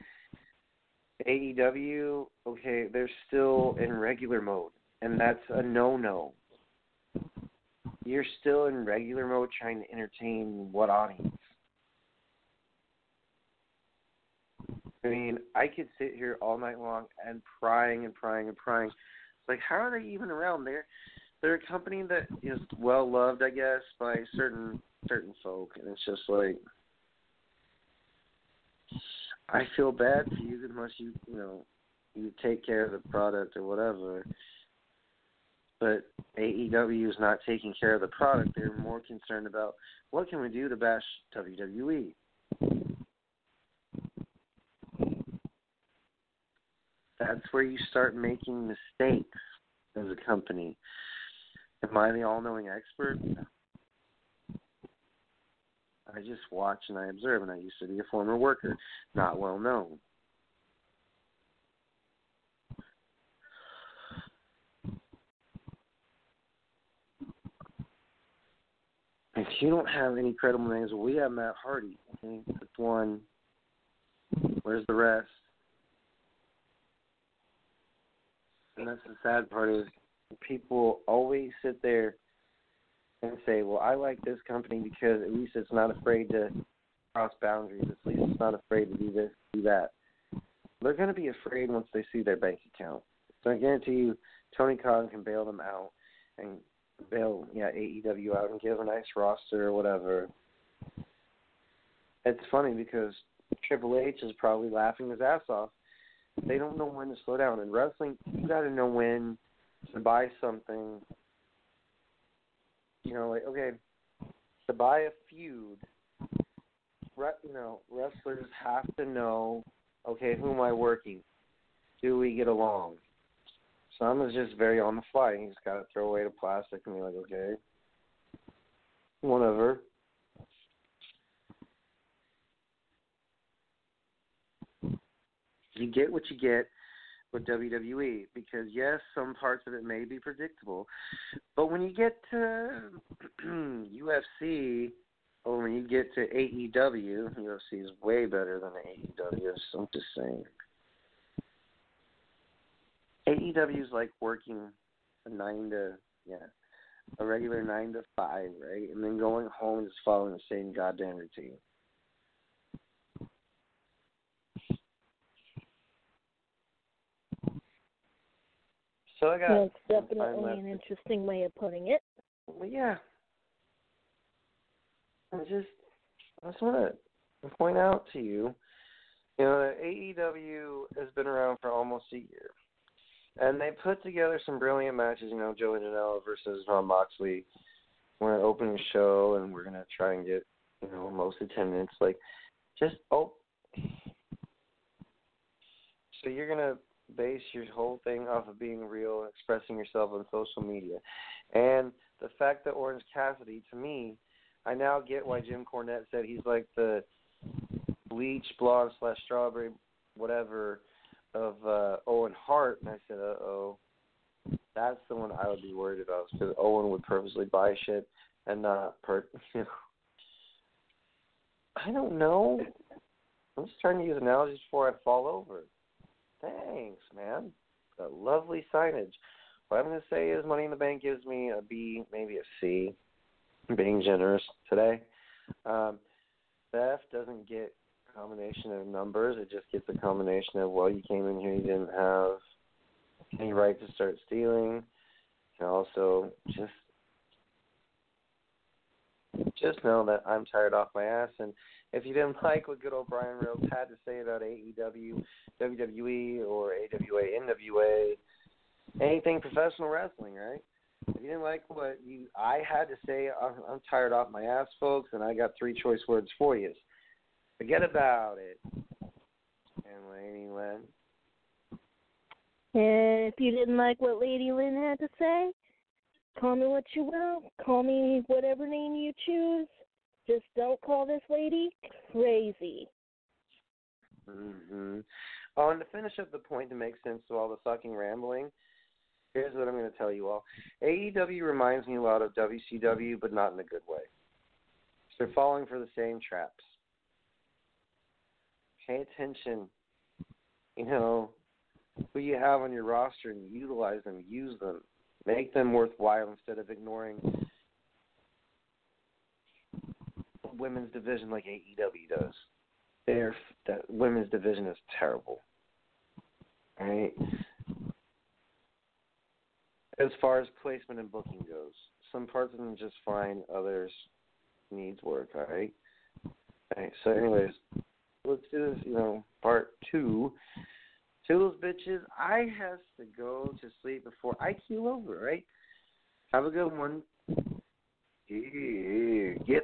AEW, okay, they're still in regular mode, and that's a no-no. You're still in regular mode trying to entertain what audience? I mean, I could sit here all night long and prying. It's like, how are they even around? They're a company that is well loved, I guess, by certain folk, and it's just like, I feel bad for you unless you take care of the product or whatever. But AEW is not taking care of the product. They're more concerned about what can we do to bash WWE. That's where you start making mistakes as a company. Am I the all-knowing expert? I just watch and I observe, and I used to be a former worker, not well known. If you don't have any credible names, well, we have Matt Hardy. Okay? That's one. Where's the rest? And that's the sad part is people always sit there and say, well, I like this company because at least it's not afraid to cross boundaries. At least it's not afraid to do this, do that. They're going to be afraid once they see their bank account. So I guarantee you Tony Khan can bail them out and bail AEW out and give a nice roster or whatever. It's funny because Triple H is probably laughing his ass off. They don't know when to slow down. In wrestling, you got to know when to buy something. Okay, to buy a feud, wrestlers have to know, okay, who am I working? Do we get along? Some is just very on the fly. You just got to throw away the plastic and be like, okay, whatever. You get what you get with WWE because, yes, some parts of it may be predictable. But when you get to UFC or when you get to AEW, UFC is way better than AEW, so I'm just saying. AEW is like working a regular 9 to 5, right? And then going home and just following the same goddamn routine. So I got. That's definitely an interesting way of putting it. Well, yeah. I just want to point out to you, that AEW has been around for almost a year. And they put together some brilliant matches, you know, Joey Janela versus Jon Moxley. We're an opening show, and we're going to try and get, you know, most attendance. Like, just, So you're going to base your whole thing off of being real and expressing yourself on social media. And the fact that Orange Cassidy, to me, I now get why Jim Cornette said he's like the bleach blonde / strawberry whatever of Owen Hart. And I said, uh-oh, that's the one I would be worried about, because Owen would purposely buy shit and not I don't know. I'm just trying to use analogies before I fall over. Thanks, man. A lovely signage. What I'm going to say is Money in the Bank gives me a B, maybe a C. I'm being generous today. Beth doesn't get a combination of numbers. It just gets a combination of, well, you came in here, you didn't have any right to start stealing. And also just know that I'm tired off my ass. And if you didn't like what good old Brian Rhodes had to say about AEW, WWE, or AWA, NWA, anything professional wrestling, right? If you didn't like what I had to say, I'm tired off my ass, folks, and I got 3 choice words for you. Forget about it. And Lady Lynn. If you didn't like what Lady Lynn had to say, call me what you will. Call me whatever name you choose. Just don't call this lady crazy. Mm-hmm. Oh, and to finish up the point to make sense to all the fucking rambling, here's what I'm going to tell you all. AEW reminds me a lot of WCW, but not in a good way. They're falling for the same traps. Pay attention, you know, who you have on your roster, and utilize them, use them, make them worthwhile instead of ignoring the women's division like AEW does. That women's division is terrible. All right? As far as placement and booking goes, some parts of them just fine, others needs work, all right? All right, so anyways, let's do this, part 2. Toodles, bitches, I has to go to sleep before I keel over, right? Have a good one. Yeah, get.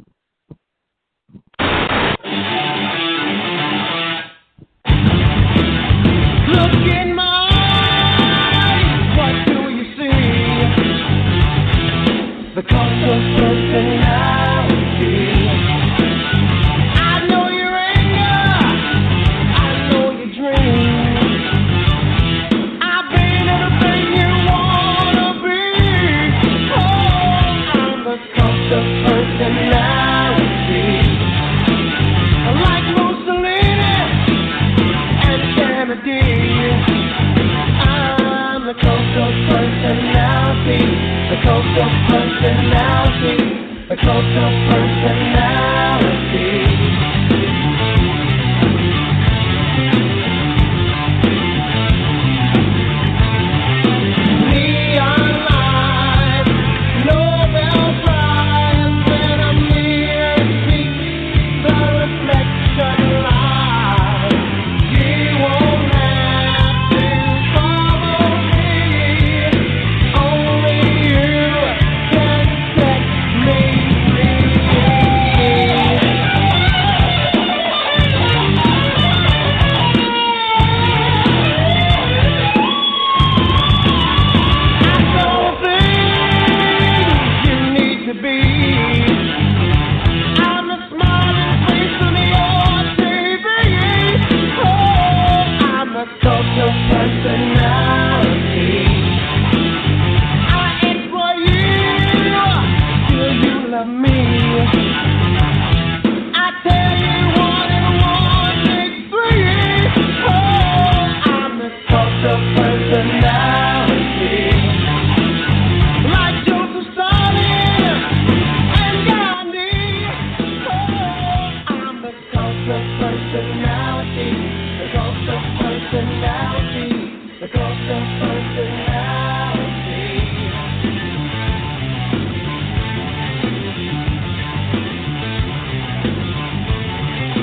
Look in my eyes, what do you see? The cost of personality. I know your anger, I know your dreams. I've been everything you wanna be. Oh, I'm the cost of personality. Like Mussolini and Kennedy, I'm the coast of personality, the coast of personality, the coast of personality. Neon lights, Nobel Prize, when I'm near me, the reflection lies. You won't have to follow me. Only you can set me free. I don't think you need to be. I'm the smiling face on your TV. Oh, I'm the cult of personality. I ask for you, till you love me. I tell you 1 and 1 makes 3. Oh, I'm the cult of personality. Like Joseph Stalin and Gandhi. Oh, I'm the cult of personality. The cult of personality. The cult of personality.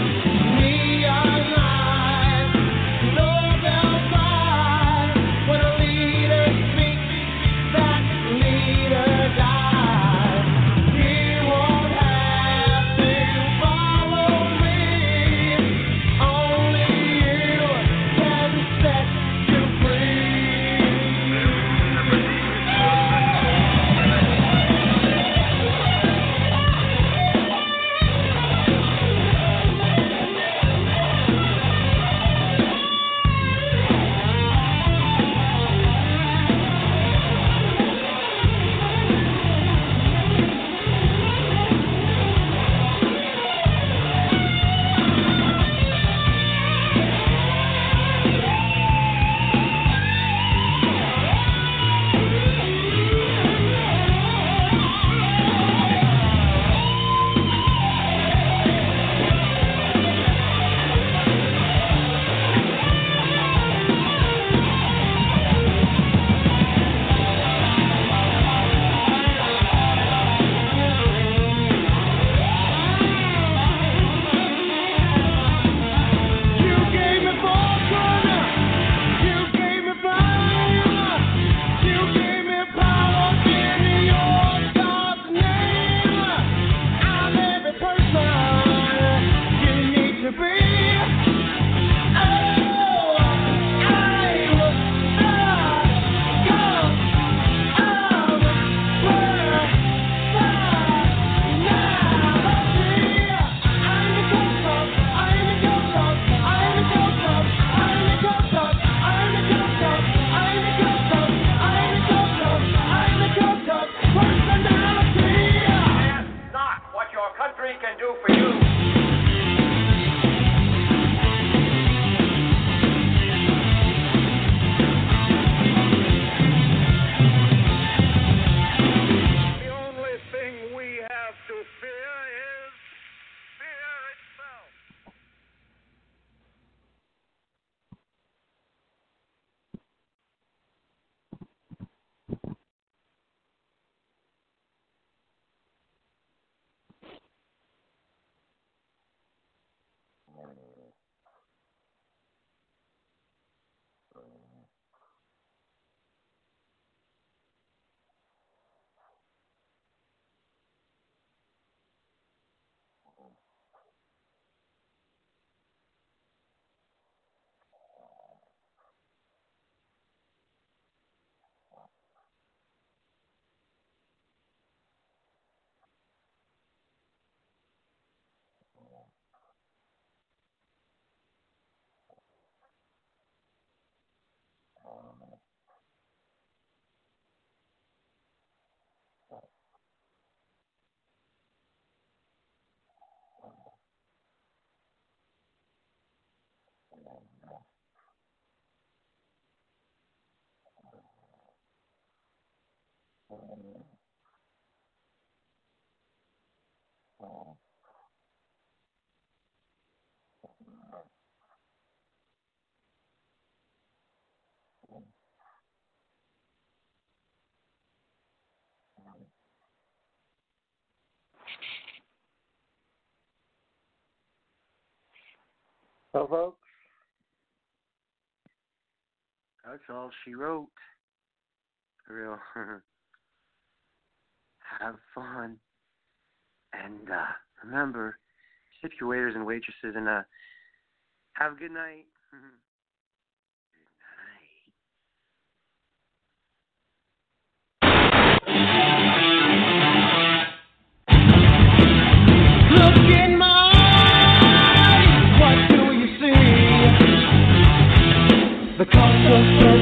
Neon lights, Nobel Prize, when Well, folks, that's all she wrote. For real. Have fun. And remember, tip your waiters and waitresses, and have a good night. Look in my eyes, what do you see? The cost of